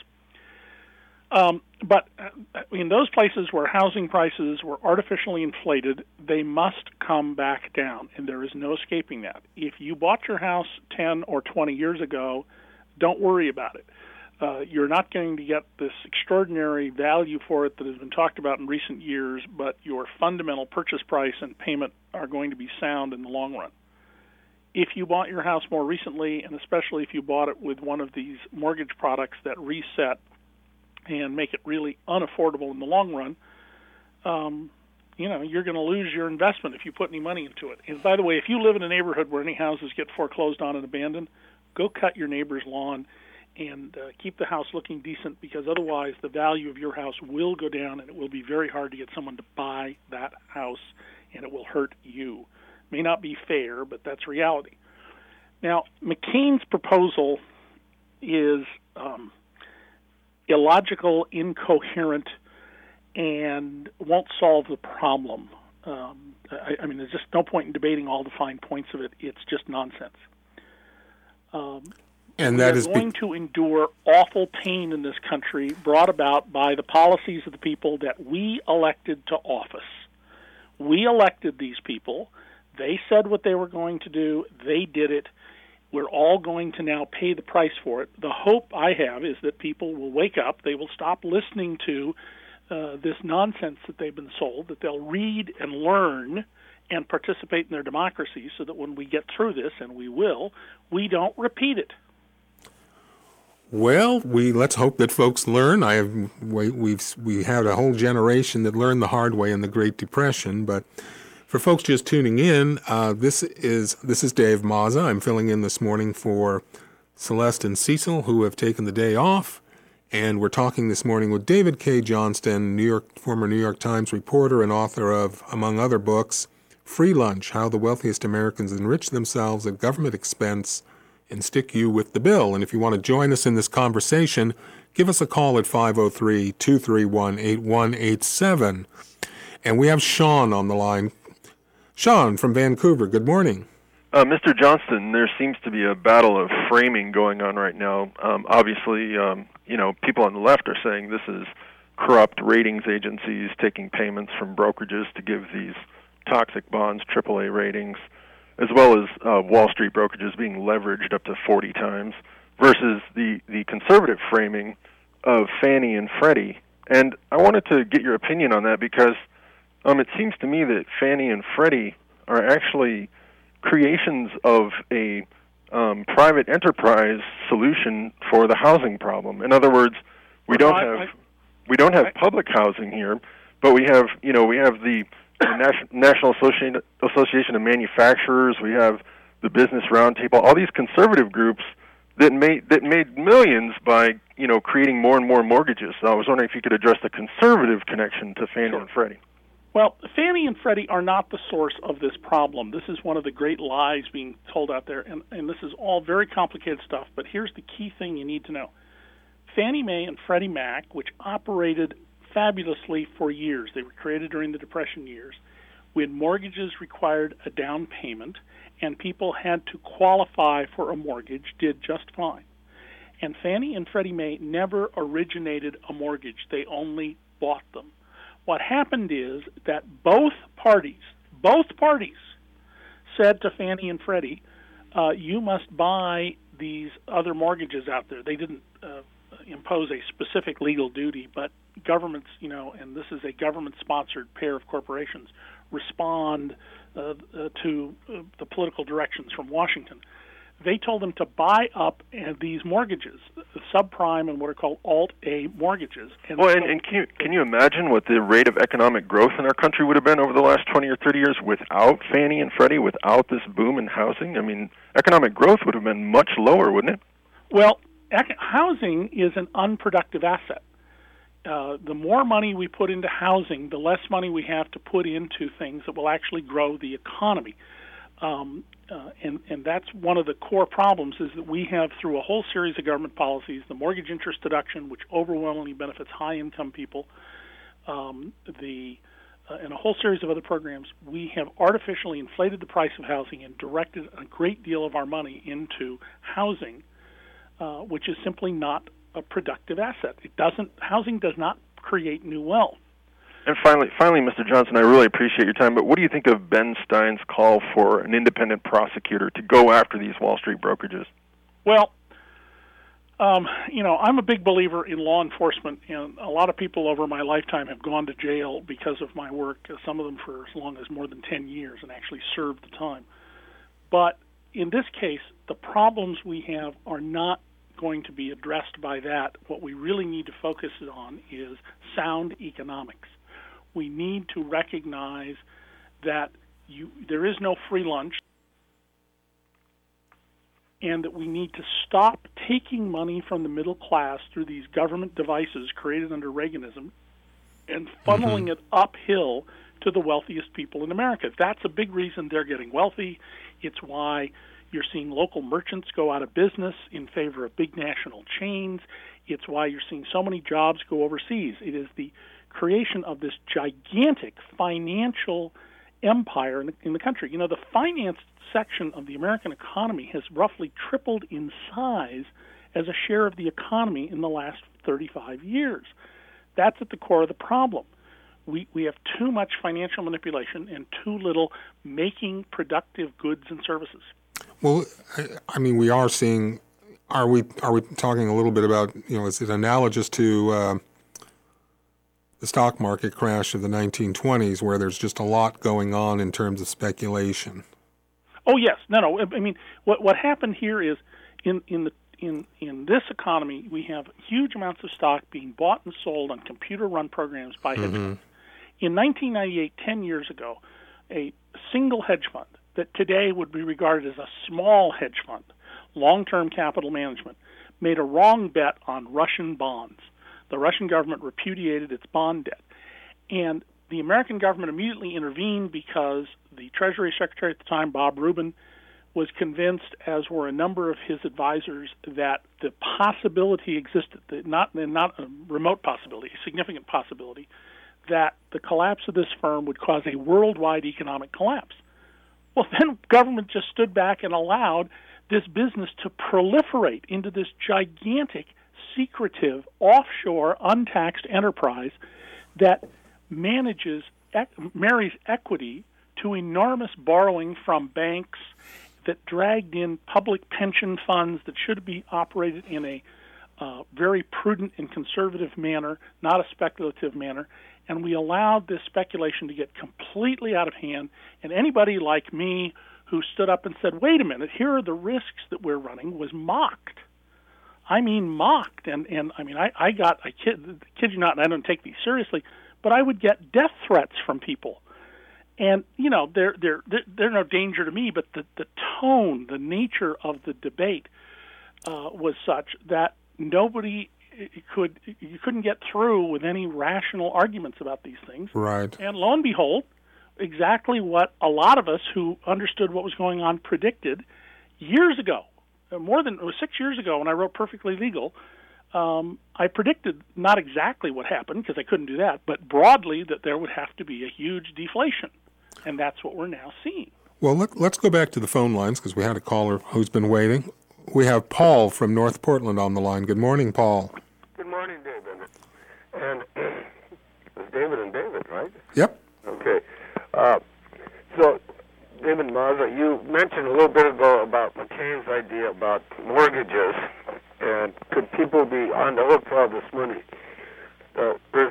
Um, but in those places where housing prices were artificially inflated, they must come back down, and there is no escaping that. If you bought your house ten or twenty years ago, don't worry about it. Uh, you're not going to get this extraordinary value for it that has been talked about in recent years, but your fundamental purchase price and payment are going to be sound in the long run. If you bought your house more recently, and especially if you bought it with one of these mortgage products that reset and make it really unaffordable in the long run, um, you know, you're going to lose your investment if you put any money into it. And by the way, if you live in a neighborhood where any houses get foreclosed on and abandoned, go cut your neighbor's lawn and uh, keep the house looking decent, because otherwise the value of your house will go down and it will be very hard to get someone to buy that house, and it will hurt you. May not be fair, but that's reality. Now, McCain's proposal is um, illogical, incoherent, and won't solve the problem. Um, I, I mean, there's just no point in debating all the fine points of it. It's just nonsense. Um, and we that are is going be- to endure awful pain in this country brought about by the policies of the people that we elected to office. We elected these people. They said what they were going to do. They did it. We're all going to now pay the price for it. The hope I have is that people will wake up. They will stop listening to uh, this nonsense that they've been sold, that they'll read and learn and participate in their democracy so that when we get through this, and we will, we don't repeat it. Well, we let's hope that folks learn. I have we, we've we had a whole generation that learned the hard way in the Great Depression. But for folks just tuning in, uh, this is this is Dave Mazza. I'm filling in this morning for Celeste and Cecil, who have taken the day off, and we're talking this morning with David K. Johnston, New York former New York Times reporter and author of, among other books, Free Lunch: How the Wealthiest Americans Enrich Themselves at Government Expense and Stick You with the Bill. And if you want to join us in this conversation, give us a call at five oh three, two three one, eight one eight seven. And we have Sean on the line. Sean from Vancouver, good morning. Uh, Mister Johnston, there seems to be a battle of framing going on right now. Um, obviously, um, you know, people on the left are saying this is corrupt ratings agencies taking payments from brokerages to give these toxic bonds triple A ratings, as well as uh, Wall Street brokerages being leveraged up to forty times, versus the, the conservative framing of Fannie and Freddie. And I wanted to get your opinion on that because um, it seems to me that Fannie and Freddie are actually creations of a um, private enterprise solution for the housing problem. In other words, we don't have I, we don't have public housing here, but we have you know we have the, the National Association Association of Manufacturers, we have the Business Roundtable, all these conservative groups that made that made millions by you know creating more and more mortgages. So I was wondering if you could address the conservative connection to Fannie sure. and Freddie. Well, Fannie and Freddie are not the source of this problem. This is one of the great lies being told out there, and, and this is all very complicated stuff, but here's the key thing you need to know. Fannie Mae and Freddie Mac, which operated fabulously for years, they were created during the Depression years, when mortgages required a down payment and people had to qualify for a mortgage, did just fine. And Fannie and Freddie Mae never originated a mortgage. They only bought them. What happened is that both parties, both parties said to Fannie and Freddie, uh, you must buy these other mortgages out there. They didn't uh, impose a specific legal duty, but governments, you know, and this is a government-sponsored pair of corporations, respond uh, uh, to uh, the political directions from Washington. They told them to buy up uh, these mortgages, the subprime and what are called Alt-A mortgages. And well, and, and can you can you imagine what the rate of economic growth in our country would have been over the last twenty or thirty years without Fannie and Freddie, without this boom in housing? I mean, economic growth would have been much lower, wouldn't it? Well, ec- housing is an unproductive asset. Uh, the more money we put into housing, the less money we have to put into things that will actually grow the economy. Um, uh, and, and that's one of the core problems is that we have, through a whole series of government policies, the mortgage interest deduction, which overwhelmingly benefits high-income people, um, the uh, and a whole series of other programs, we have artificially inflated the price of housing and directed a great deal of our money into housing, uh, which is simply not a productive asset. It doesn't. Housing does not create new wealth. And finally, finally, Mister Johnson, I really appreciate your time, but what do you think of Ben Stein's call for an independent prosecutor to go after these Wall Street brokerages? Well, um, you know, I'm a big believer in law enforcement, and a lot of people over my lifetime have gone to jail because of my work, some of them for as long as more than ten years, and actually served the time. But in this case, the problems we have are not going to be addressed by that. What we really need to focus on is sound economics. We need to recognize that you, there is no free lunch, and that we need to stop taking money from the middle class through these government devices created under Reaganism and funneling mm-hmm. it uphill to the wealthiest people in America. That's a big reason they're getting wealthy. It's why you're seeing local merchants go out of business in favor of big national chains. It's why you're seeing so many jobs go overseas. It is the creation of this gigantic financial empire in the, in the country. You know, the finance section of the American economy has roughly tripled in size as a share of the economy in the last thirty-five years. That's at the core of the problem. We we have too much financial manipulation and too little making productive goods and services. Well, I mean, we are seeing. Are we are we talking a little bit about, you know, is it analogous to uh, the stock market crash of the nineteen twenties, where there's just a lot going on in terms of speculation? Oh yes, no, no. I mean, what what happened here is in in the in in this economy, we have huge amounts of stock being bought and sold on computer-run programs by hedge funds. Mm-hmm. In nineteen ninety-eight, ten years ago, a single hedge fund that today would be regarded as a small hedge fund, long-term capital management, made a wrong bet on Russian bonds. The Russian government repudiated its bond debt. And the American government immediately intervened because the Treasury Secretary at the time, Bob Rubin, was convinced, as were a number of his advisors, that the possibility existed, that not, not a remote possibility, a significant possibility, that the collapse of this firm would cause a worldwide economic collapse. Well, then government just stood back and allowed this business to proliferate into this gigantic, secretive, offshore, untaxed enterprise that manages, marries equity to enormous borrowing from banks, that dragged in public pension funds that should be operated in a uh, very prudent and conservative manner, not a speculative manner, and we allowed this speculation to get completely out of hand. And anybody like me who stood up and said, wait a minute, here are the risks that we're running, was mocked. I mean mocked. And, and I mean, I, I got, I kid, kid you not, and I don't take these seriously, but I would get death threats from people. And, you know, they're, they're, they're, they're no danger to me, but the, the tone, the nature of the debate uh, was such that nobody could, you couldn't get through with any rational arguments about these things. Right. And lo and behold, exactly what a lot of us who understood what was going on predicted years ago, more than it was six years ago when I wrote Perfectly Legal. Um, I predicted not exactly what happened because I couldn't do that, but broadly that there would have to be a huge deflation, and that's what we're now seeing. Well, let, let's go back to the phone lines because we had a caller who's been waiting. We have Paul from North Portland on the line. Good morning, Paul. Good morning, David. And it's David and David, right? Yep. Okay. Uh, so, David Mazza, you mentioned a little bit ago about McCain's idea about mortgages, and could people be on the hook for all this money? Uh, there's,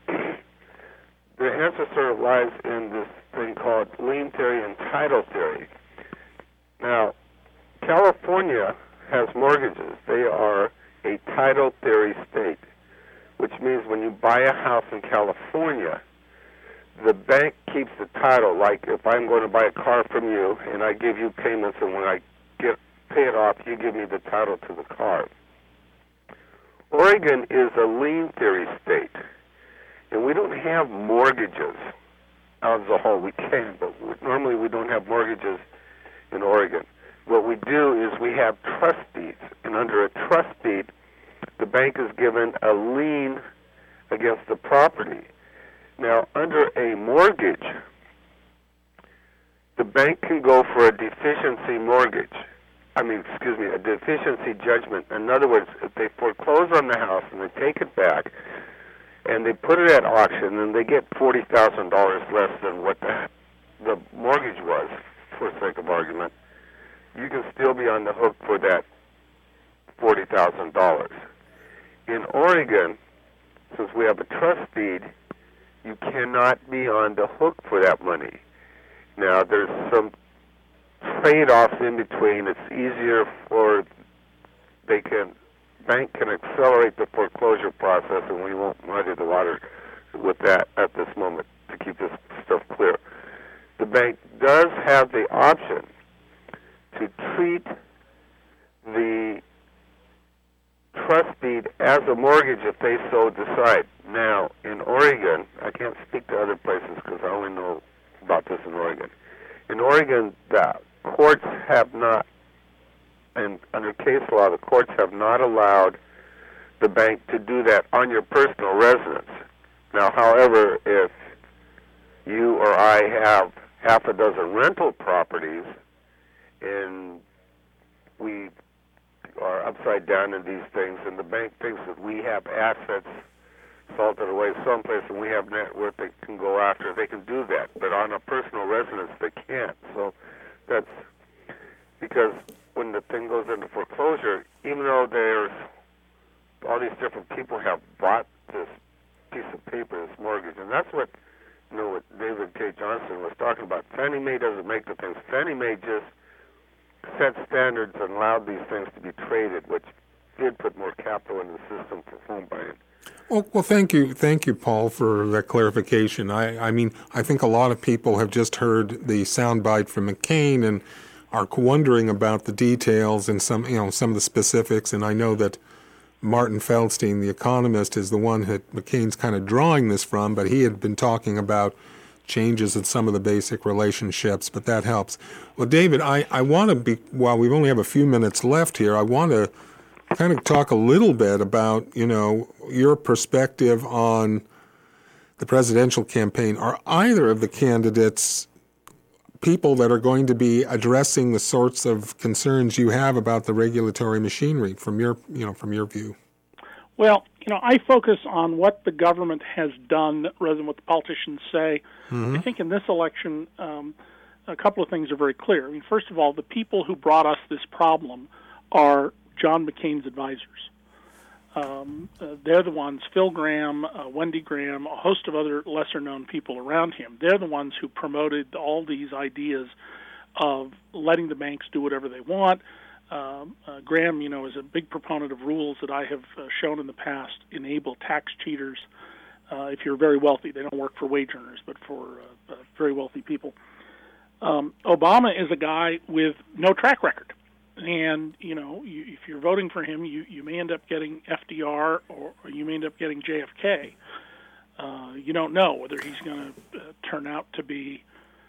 the answer sort of lies in this thing called lien theory and title theory. Now, California has mortgages. They are a title theory state, which means when you buy a house in California, the bank keeps the title. Like if I'm going to buy a car from you and I give you payments, and when I get pay it off, you give me the title to the car. Oregon is a lien theory state, and we don't have mortgages as a whole. We can, but we, normally we don't have mortgages in Oregon. What we do is we have trust deeds, and under a trust deed, the bank is given a lien against the property. Now, under a mortgage, the bank can go for a deficiency mortgage. I mean, excuse me, a deficiency judgment. In other words, if they foreclose on the house and they take it back and they put it at auction and they get forty thousand dollars less than what the, the mortgage was, for sake of argument, you can still be on the hook for that forty thousand dollars. In Oregon, since we have a trust deed, you cannot be on the hook for that money. Now, there's some trade-offs in between. It's easier for, they can, bank can accelerate the foreclosure process, and we won't muddy the water with that at this moment to keep this stuff clear. The bank does have the option to treat the trust deed as a mortgage if they so decide. Now, in Oregon, I can't speak to other places because I only know about this in Oregon. In Oregon, the courts have not, and under case law, the courts have not allowed the bank to do that on your personal residence. Now, however, if you or I have half a dozen rental properties and we are upside down in these things, and the bank thinks that we have assets salted away someplace and we have net worth they can go after, they can do that. But on a personal residence, they can't. So that's because when the thing goes into foreclosure, even though there's all these different people have bought this piece of paper, this mortgage, and that's what, you know, what David K. Johnson was talking about. Fannie Mae doesn't make the things. Fannie Mae just set standards and allowed these things to be traded, which did put more capital in the system for home buying. Well, well, thank you, thank you, Paul, for that clarification. I, I mean, I think a lot of people have just heard the soundbite from McCain and are wondering about the details and some, you know, some of the specifics. And I know that Martin Feldstein, the economist, is the one that McCain's kind of drawing this from, but he had been talking about changes in some of the basic relationships, but that helps. Well, David, I, I want to be, while we only have a few minutes left here, I want to kind of talk a little bit about, you know, your perspective on the presidential campaign. Are either of the candidates people that are going to be addressing the sorts of concerns you have about the regulatory machinery from your, you know, from your view? Well, you know, I focus on what the government has done rather than what the politicians say. Mm-hmm. I think in this election, um, a couple of things are very clear. I mean, first of all, the people who brought us this problem are John McCain's advisors. Um, uh, they're the ones, Phil Gramm, uh, Wendy Graham, a host of other lesser-known people around him, they're the ones who promoted all these ideas of letting the banks do whatever they want. Um, uh, Graham, you know, is a big proponent of rules that I have uh, shown in the past enable tax cheaters. Uh, if you're very wealthy, they don't work for wage earners, but for uh, uh, very wealthy people. Um, Obama is a guy with no track record. And, you know, you, if you're voting for him, you, you may end up getting F D R or, or you may end up getting J F K. Uh, you don't know whether he's going to uh, turn out to be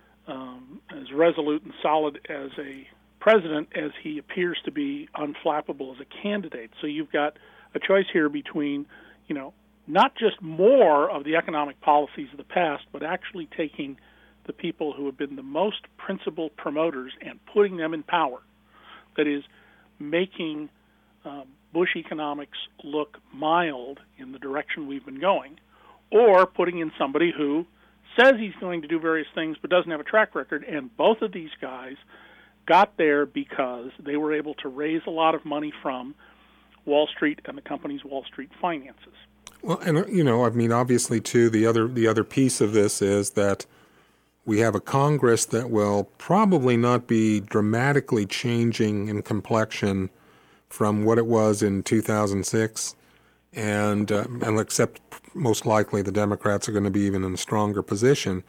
um, as resolute and solid as a president as he appears to be unflappable as a candidate. So you've got a choice here between, you know, not just more of the economic policies of the past, but actually taking the people who have been the most principled promoters and putting them in power. That is, making uh, Bush economics look mild in the direction we've been going, or putting in somebody who says he's going to do various things but doesn't have a track record. And both of these guys got there because they were able to raise a lot of money from Wall Street and the company's Wall Street finances. Well, and, you know, I mean, obviously, too, the other the other piece of this is that we have a Congress that will probably not be dramatically changing in complexion from what it was in two thousand six, and, uh, and except most likely the Democrats are going to be even in a stronger position.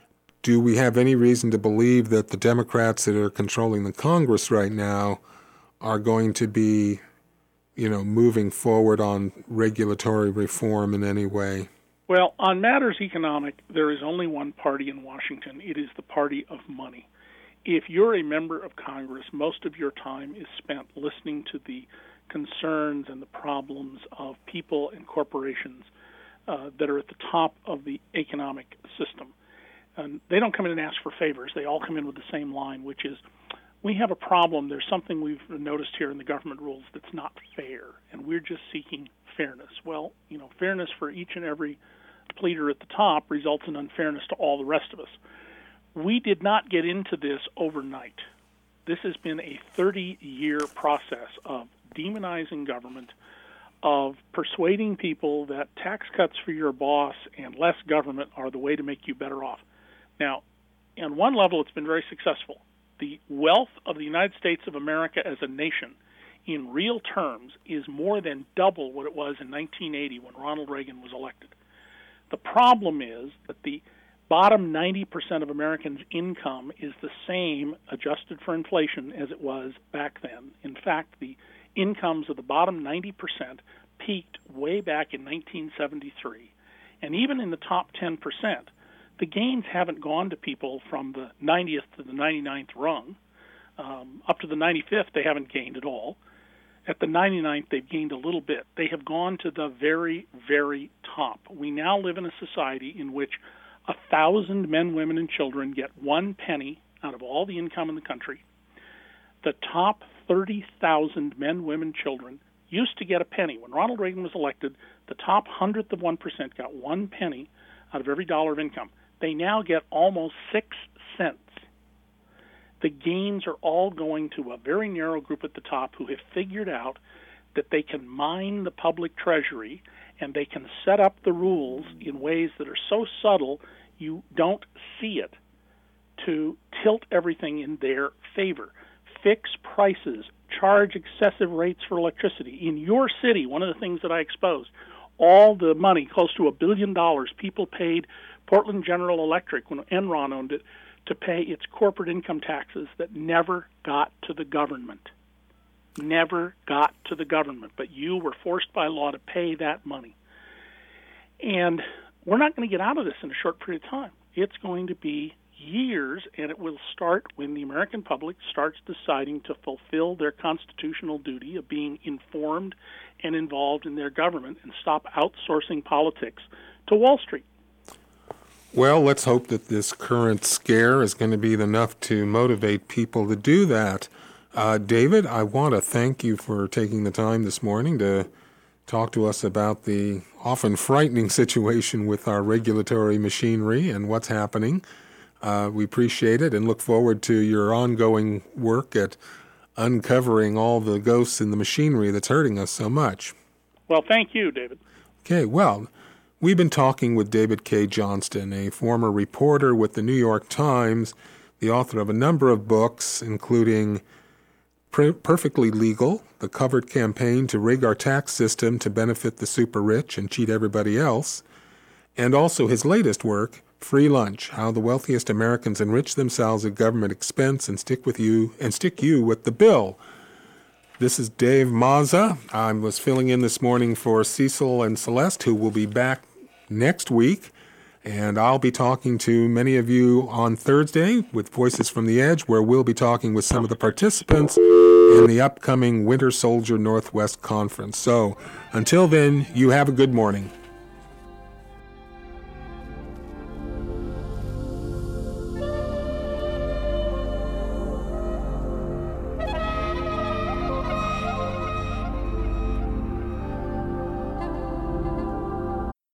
Do we have any reason to believe that the Democrats that are controlling the Congress right now are going to be, you know, moving forward on regulatory reform in any way? Well, on matters economic, there is only one party in Washington. It is the party of money. If you're a member of Congress, most of your time is spent listening to the concerns and the problems of people and corporations uh, that are at the top of the economic system. And they don't come in and ask for favors. They all come in with the same line, which is, we have a problem. There's something we've noticed here in the government rules that's not fair, and we're just seeking fairness. Well, you know, fairness for each and every pleader at the top results in unfairness to all the rest of us. We did not get into this overnight. This has been a thirty-year process of demonizing government, of persuading people that tax cuts for your boss and less government are the way to make you better off. Now, on one level, it's been very successful. The wealth of the United States of America as a nation in real terms is more than double what it was in nineteen eighty when Ronald Reagan was elected. The problem is that the bottom ninety percent of Americans' income is the same, adjusted for inflation, as it was back then. In fact, the incomes of the bottom ninety percent peaked way back in nineteen seventy-three. And even in the top ten percent, the gains haven't gone to people from the ninetieth to the ninety-ninth rung. Um, up to the ninety-fifth, they haven't gained at all. At the ninety-ninth, they've gained a little bit. They have gone to the very, very top. We now live in a society in which a thousand men, women, and children get one penny out of all the income in the country. The top thirty thousand men, women, children used to get a penny. When Ronald Reagan was elected, the top hundredth of one percent got one penny out of every dollar of income. They now get almost six cents. The gains are all going to a very narrow group at the top who have figured out that they can mine the public treasury and they can set up the rules in ways that are so subtle you don't see it to tilt everything in their favor. Fix prices, charge excessive rates for electricity. In your city, one of the things that I exposed, all the money, close to a billion dollars, people paid Portland General Electric, when Enron owned it, to pay its corporate income taxes that never got to the government. Never got to the government, but you were forced by law to pay that money. And we're not going to get out of this in a short period of time. It's going to be years, and it will start when the American public starts deciding to fulfill their constitutional duty of being informed and involved in their government and stop outsourcing politics to Wall Street. Well, let's hope that this current scare is going to be enough to motivate people to do that. Uh, David, I want to thank you for taking the time this morning to talk to us about the often frightening situation with our regulatory machinery and what's happening. Uh, we appreciate it and look forward to your ongoing work at uncovering all the ghosts in the machinery that's hurting us so much. Well, thank you, David. Okay, well, we've been talking with David Cay Johnston, a former reporter with the New York Times, the author of a number of books, including Perfectly Legal, the covert campaign to rig our tax system to benefit the super rich and cheat everybody else, and also his latest work, Free Lunch, How the Wealthiest Americans Enrich Themselves at Government Expense and Stick with You and Stick You with the Bill. This is Dave Mazza. I was filling in this morning for Cecil and Celeste, who will be back next week. And I'll be talking to many of you on Thursday with Voices from the Edge, where we'll be talking with some of the participants in the upcoming Winter Soldier Northwest Conference. So until then, you have a good morning.